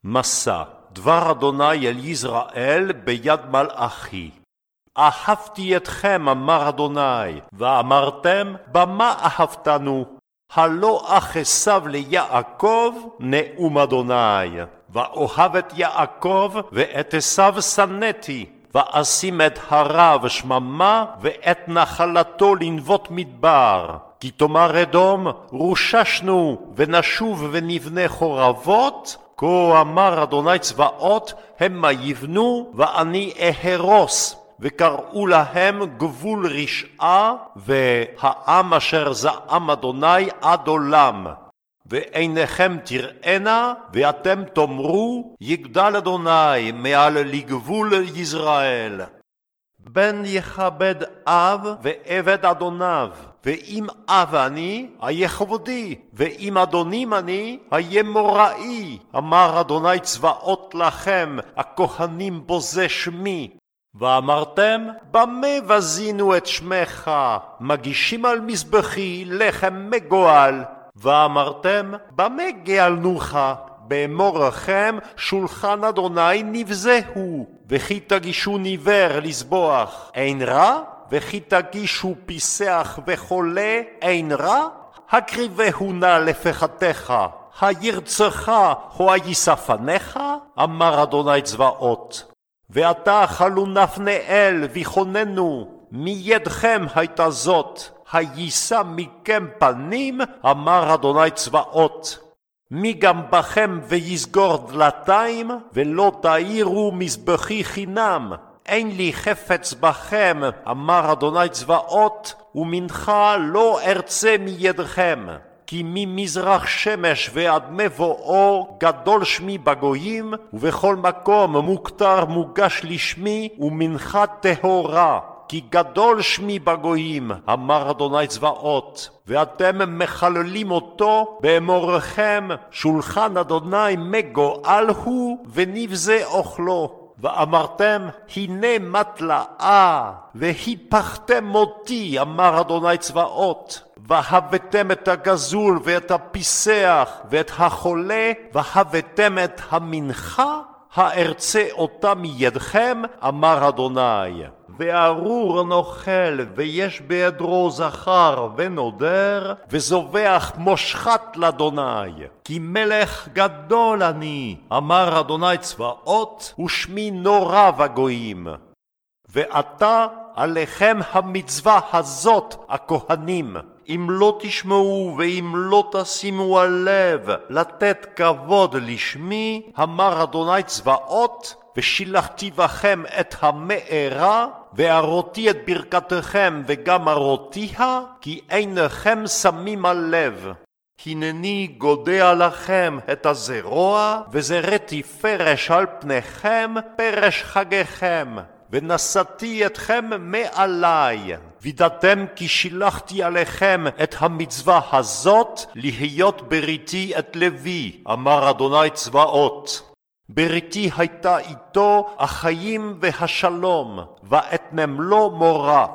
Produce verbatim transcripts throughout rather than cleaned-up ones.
מסע, דבר אדוני אל יזרעאל ביד מלאכי. אהבתי אתכם, אמר אדוני, ואמרתם, במה אהבתנו? הלא אח עשיו ליעקב, נאום אדוני. ואוהב את יעקב ואת עשיו שנאתי, ואשים את הריו שממה ואת נחלתו לנבות מדבר. כי תאמר אדום, רוששנו ונשוב ונבנה חורבות, כה אמר אדוני צבאות, המה יבנו ואני אהרוס. וקראו להם גבול רשעה, והעם אשר זעם אדוני עד עולם. ועיניכם תראינה, ואתם תאמרו, יגדל אדוני מעל לגבול יזרעאל. בן יכבד אב ועבד אדוניו, ואם אב אני, אהיה כבודי, ואם אדונים אני, אהיה מוראי. אמר אדוני צבאות לכם, הכהנים בוזה שמי. ואמרתם, במה בזינו את שמך? מגישים על מזבחי לחם מגואל. ואמרתם, במה גאלנוך? באמור לכם, שולחן אדוני נבזהו. וכי תגישו ניבר לזבוח, אין רע? וכי תגישו פיסח וחולה, אין רע? הקריבהו נא לפחתך, הירצך או היספנך? אמר אדוני צבאות. ועתה אכלו נפנאל וכוננו, מידכם הייתה זאת, הישא מכם פנים, אמר אדוני צבאות. מי גם בכם ויסגור דלתיים, ולא תאירו מזבחי חינם. אין לי חפץ בכם, אמר אדוני צבאות, ומנחה לא ארצה מידכם. כי ממזרח שמש ועד מבואו גדול שמי בגויים, ובכל מקום מוכתר מוגש לשמי ומנחה טהורה. כי גדול שמי בגויים, אמר אדוני צבאות, ואתם מחללים אותו באמורכם, שולחן אדוני מגואל הוא ונבזה אוכלו. ואמרתם, הנה מטלאה, והיפכתם מותי, אמר אדוני צבאות. והבאתם את הגזול ואת הפיסח ואת החולה, והבאתם את המנחה, הארצה אותה מידכם, אמר אדוני. וארור נוכל, ויש בעדרו זכר ונודר, וזובח מושחת לאדוני. כי מלך גדול אני, אמר אדוני צבאות, ושמי נורא בגויים. ועתה עליכם המצווה הזאת, הכהנים, אם לא תשמעו ואם לא תשימו הלב לתת כבוד לשמי, אמר אדוני צבאות, ושילחתי בכם את המארה, והראתי את ברכתכם וגם הראתיה, כי אינכם שמים הלב. הנני גודע לכם את הזרוע, וזרעתי פרש על פניכם, פרש חגיכם. ונשאתי אתכם מעלי, וידעתם כי שילחתי עליכם את המצווה הזאת, להיות בריתי את לוי, אמר אדוני צבאות. בריתי הייתה איתו החיים והשלום, ואתנם לו מורא,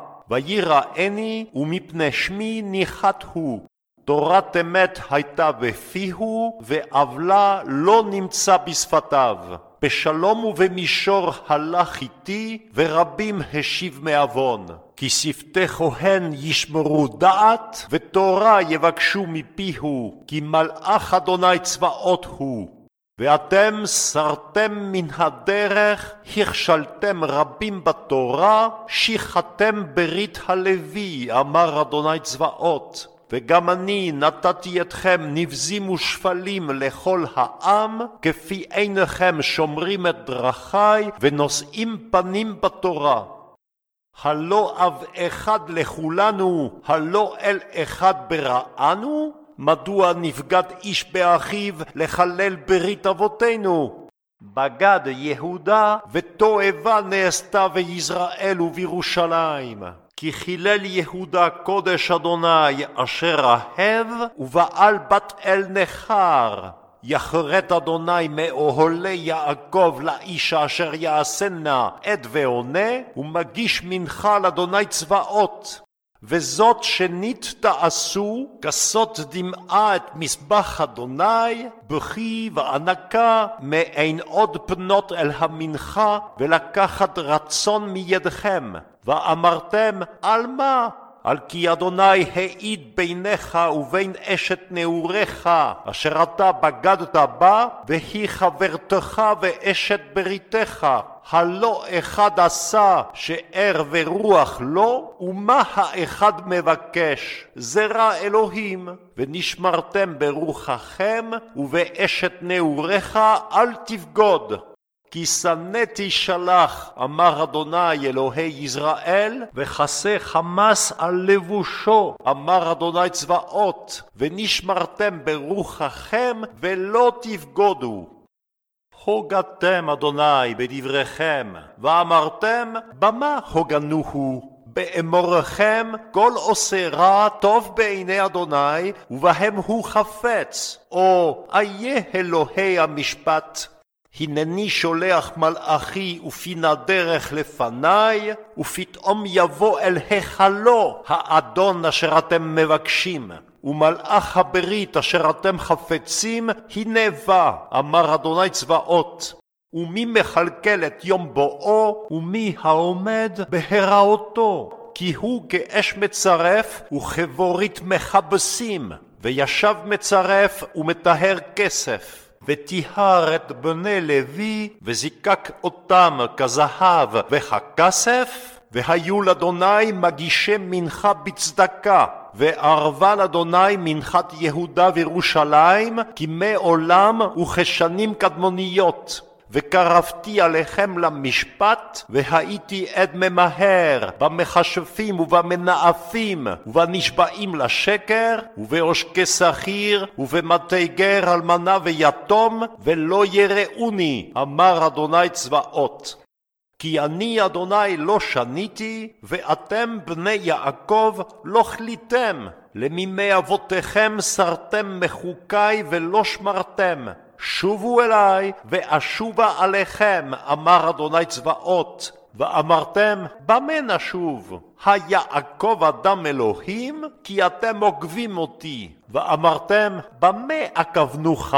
ויראני ומפני שמי ניחת הוא. תורת אמת הייתה בפיהו, ועוולה לא נמצא בשפתיו. בשלום ובמישור הלך איתי, ורבים השיב מעוון. כי שפתי כהן ישמרו דעת, ותורה יבקשו מפיהו, כי מלאך אדוני צבאות הוא. ואתם סרתם מן הדרך, הכשלתם רבים בתורה, שיחתם ברית הלוי, אמר אדוני צבאות. וגם אני נתתי אתכם נבזים ושפלים לכל העם, כפי עיניכם שומרים את דרכי ונושאים פנים בתורה. הלא אב אחד לכולנו, הלא אל אחד ברענו? מדוע נבגד איש באחיו לחלל ברית אבותינו? בגד יהודה ותועבה נעשתה ביזרעאל ובירושלים. כי חילל יהודה קודש אדוני אשר אהב, ובעל בת אל נחר. יחרט אדוני מאוהלי יעקב לאיש אשר יעשנה עד ועונה, ומגיש מנחה לאדוני צבאות. וזאת שנית תעשו, כסות דמעה את מזבח אדוני, בכי וענקה, מעין עוד פנות אל המנחה, ולקחת רצון מידכם. ואמרתם, על מה? על כי אדוני העיד ביניך ובין אשת נעוריך, אשר אתה בגדת בה, והיא חברתך ואשת בריתך. הלא אחד עשה שער ורוח לו, ומה האחד מבקש? זרע אלוהים. ונשמרתם ברוחכם, ובאשת נעוריך אל תבגוד. כי שנאתי שלח, אמר אדוני אלוהי ישראל, וכסה חמס על לבושו, אמר אדוני צבאות, ונשמרתם ברוחכם ולא תבגודו. הוגתם אדוני בדבריכם, ואמרתם, במה הוגנוהו? באמורכם כל עושה רע טוב בעיני אדוני, ובהם הוא חפץ, או איה אלוהי המשפט. הנני שולח מלאכי ופינה דרך לפניי, ופתאום יבוא אל היכלו האדון אשר אתם מבקשים. ומלאך הברית אשר אתם חפצים, הנה בא, אמר אדוני צבאות. ומי מכלכל את יום בואו, ומי העומד בהיראותו? כי הוא כאש מצרף וכבורית מכבסים, וישב מצרף ומטהר כסף. וטיהר את בני לוי, וזיקק אותם כזהב וככסף, והיו לאדוני מגישי מנחה בצדקה, וערבה לאדוני מנחת יהודה וירושלים, כמי עולם וכשנים קדמוניות. וקרבתי עליכם למשפט, והייתי עד ממהר במכשפים ובמנאפים, ובנשבעים לשקר, ובעושקי שכיר, ובמתי גר אלמנה ויתום, ולא יראוני, אמר אדוני צבאות. כי אני אדוני לא שניתי, ואתם בני יעקב לא חליתם. למימי אבותיכם סרתם מחוקי ולא שמרתם. שובו אליי ואשובה עליכם, אמר אדוני צבאות. ואמרתם, במה נשוב? היעקב אדם אלוהים? כי אתם עוקבים אותי. ואמרתם, במה עקבנוך?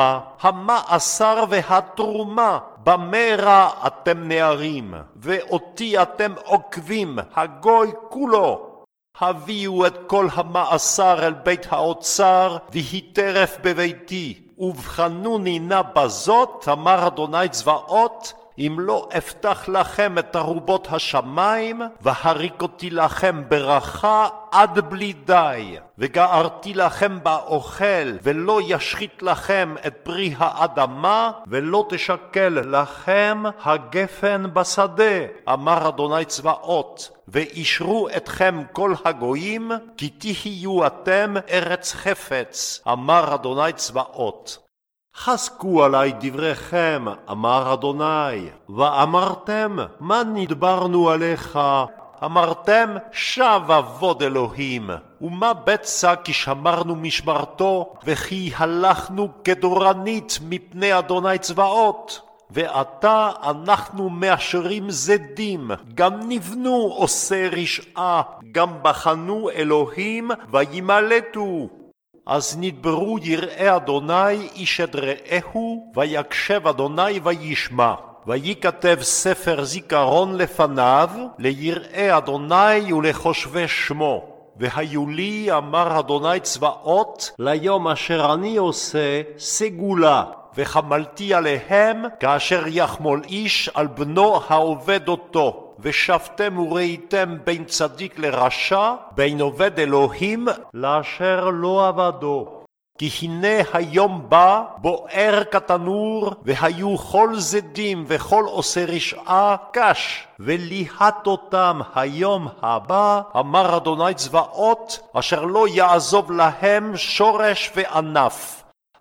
המעשר והתרומה. במה רע אתם נערים? ואותי אתם עוקבים, הגוי כולו. הביאו את כל המעשר אל בית האוצר, והיא טרף בביתי. ובחנוני נא בזאת, אמר אדוני צבאות, אם לא אפתח לכם את ארובות השמיים, והריק אותי לכם ברכה עד בלי די, וגערתי לכם באוכל, ולא ישחית לכם את פרי האדמה, ולא תשקל לכם הגפן בשדה, אמר אדוני צבאות. ואישרו אתכם כל הגויים, כי תהיו אתם ארץ חפץ, אמר אדוני צבאות. חזקו עלי דבריכם, אמר אדוני, ואמרתם, מה נדברנו עליך? אמרתם, שב עבוד אלוהים, ומה בצע כי שמרנו משמרתו, וכי הלכנו כדורנית מפני אדוני צבאות? ועתה אנחנו מאשרים זדים, גם נבנו עושה רשעה, גם בחנו אלוהים וימלטו. אז נדברו יראי אדוני איש את רעהו, ויקשב אדוני וישמע. וייכתב ספר זיכרון לפניו, ליראי אדוני ולחושבי שמו. והיו לי, אמר אדוני צבאות, ליום אשר אני עושה סגולה. וחמלתי עליהם כאשר יחמול איש על בנו העובד אותו. ושפתם וראיתם בין צדיק לרשע, בין עובד אלוהים לאשר לא עבדו. כי הנה היום בא בוער כתנור, והיו כל זדים וכל עושה רשעה קש, וליהט אותם היום הבא, אמר אדוני צבאות, אשר לא יעזוב להם שורש וענף.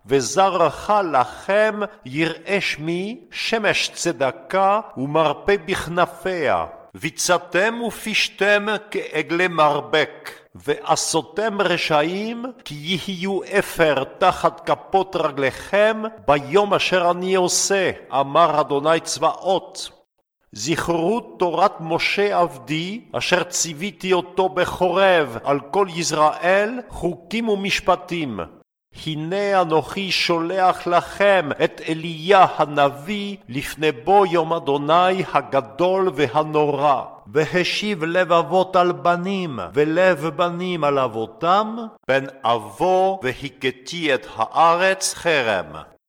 וזרח לכם יראה שמי, שמש צדקה ומרפא בכנפיה. ויצאתם ופשתם כעגלי מרבק, ועשותם רשעים, כי יהיו אפר תחת כפות רגליכם, ביום אשר אני עושה, אמר אדוני צבאות. זכרו תורת משה עבדי, אשר ציוויתי אותו בחורב על כל ישראל, חוקים ומשפטים. הנה אנוכי שולח לכם את אליה הנביא לפני בוא יום אדוני הגדול והנורא. והשיב לב אבות על בנים ולב בנים על אבותם, בן אבו והכיתי את הארץ חרם.